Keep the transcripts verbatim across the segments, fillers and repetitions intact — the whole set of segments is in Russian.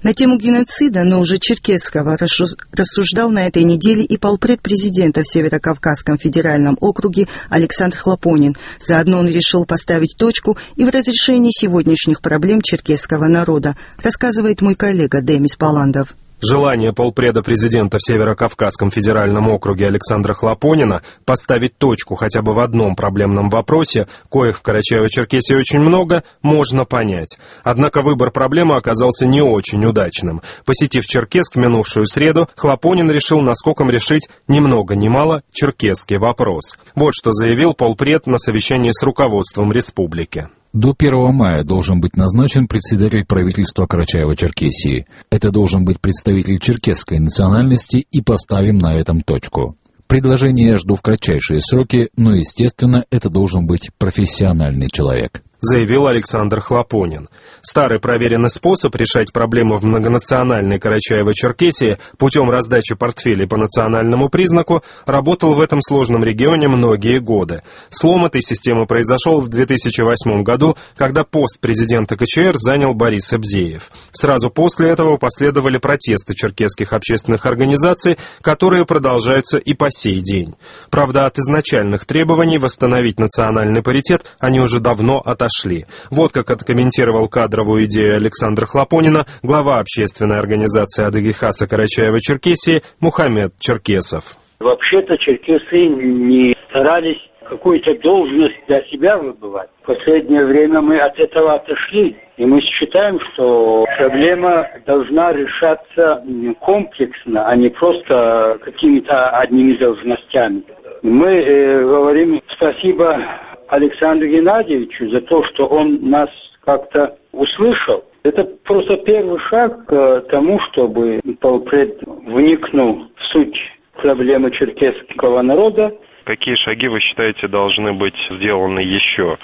На тему геноцида, но уже черкесского, рассуждал на этой неделе и полпред президента в Северокавказском федеральном округе Александр Хлопонин. Заодно он решил поставить точку и в разрешении сегодняшних проблем черкесского народа, рассказывает мой коллега Демис Паландов. Желание полпреда президента в Северокавказском федеральном округе Александра Хлопонина поставить точку хотя бы в одном проблемном вопросе, коих в Карачаево-Черкесии очень много, можно понять. Однако выбор проблемы оказался не очень удачным. Посетив Черкесск в минувшую среду, Хлопонин решил наскоком решить ни много ни мало черкесский вопрос. Вот что заявил полпред на совещании с руководством республики. До первого мая должен быть назначен председатель правительства Карачаево-Черкесии. Это должен быть представитель черкесской национальности, и поставим на этом точку. Предложение я жду в кратчайшие сроки, но, естественно, это должен быть профессиональный человек, заявил Александр Хлопонин. Старый проверенный способ решать проблемы в многонациональной Карачаево-Черкесии путем раздачи портфелей по национальному признаку работал в этом сложном регионе многие годы. Слом этой системы произошел в две тысячи восьмом году, когда пост президента КЧР занял Борис Эбзеев. Сразу после этого последовали протесты черкесских общественных организаций, которые продолжаются и по сей день. Правда, от изначальных требований восстановить национальный паритет они уже давно отошли. Вот как откомментировал кадровую идею Александра Хлопонина глава общественной организации Адыги-Хаса Карачаево-Черкесии Мухаммед Черкесов. Вообще-то черкесы не старались какую-то должность для себя выбывать. В последнее время мы от этого отошли, и мы считаем, что проблема должна решаться комплексно, а не просто какими-то одними должностями. Мы э, говорим спасибо Александру Геннадьевичу за то, что он нас как-то услышал. Это просто первый шаг к тому, чтобы полпред вникнул в суть проблемы черкесского народа. Какие шаги, вы считаете, должны быть сделаны еще?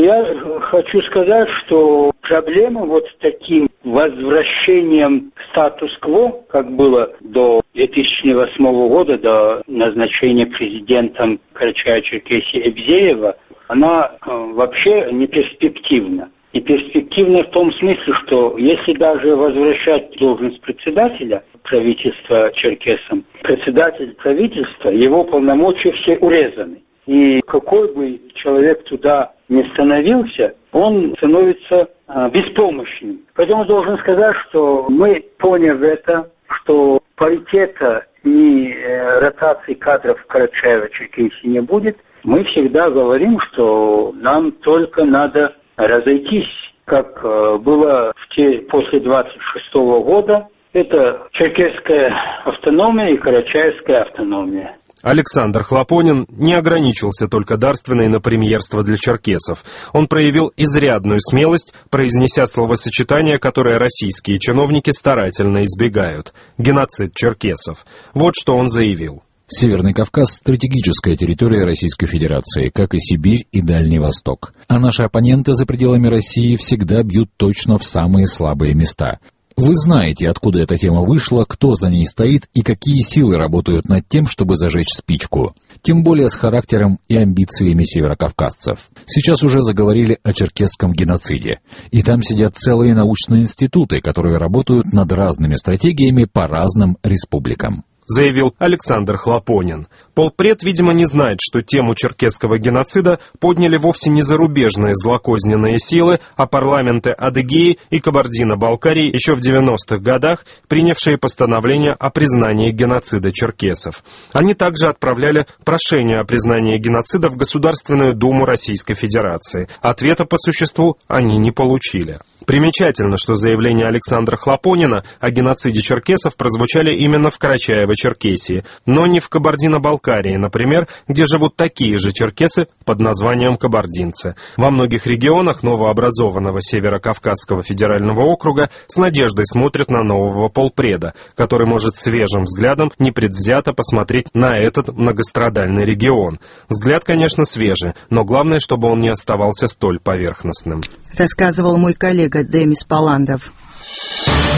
Я хочу сказать, что проблема вот таким возвращением к статус-кво, как было до две тысячи восьмого года, до назначения президентом Карачаево-Черкесии Эбзеева, она вообще не перспективна. И перспективна в том смысле, что если даже возвращать должность председателя правительства черкесам, председатель правительства, его полномочия все урезаны. И какой бы человек туда ни становился, он становится а, беспомощным. Поэтому должен сказать, что мы, поняв это, что паритета ни э, ротации кадров в Карачаево-Черкесии не будет, мы всегда говорим, что нам только надо разойтись, как э, было в те, после двадцать шестого года. Это черкесская автономия и карачаевская автономия. Александр Хлопонин не ограничился только дарственной на премьерство для черкесов. Он проявил изрядную смелость, произнеся словосочетание, которое российские чиновники старательно избегают – геноцид черкесов. Вот что он заявил. Северный Кавказ – стратегическая территория Российской Федерации, как и Сибирь и Дальний Восток. А наши оппоненты за пределами России всегда бьют точно в самые слабые места. Вы знаете, откуда эта тема вышла, кто за ней стоит и какие силы работают над тем, чтобы зажечь спичку. Тем более с характером и амбициями северокавказцев. Сейчас уже заговорили о черкесском геноциде. И там сидят целые научные институты, которые работают над разными стратегиями по разным республикам, заявил Александр Хлопонин. Полпред, видимо, не знает, что тему черкесского геноцида подняли вовсе не зарубежные злокозненные силы, а парламенты Адыгеи и Кабардино-Балкарии еще в девяностых годах, принявшие постановление о признании геноцида черкесов. Они также отправляли прошение о признании геноцида в Государственную Думу Российской Федерации. Ответа по существу они не получили. Примечательно, что заявления Александра Хлопонина о геноциде черкесов прозвучали именно в Карачаево-Черкесии, но не в Кабардино-Балкарии, например, где живут такие же черкесы под названием кабардинцы. Во многих регионах новообразованного Северокавказского федерального округа с надеждой смотрят на нового полпреда, который может свежим взглядом непредвзято посмотреть на этот многострадальный регион. Взгляд, конечно, свежий, но главное, чтобы он не оставался столь поверхностным. Рассказывал мой коллега Демис Паландов.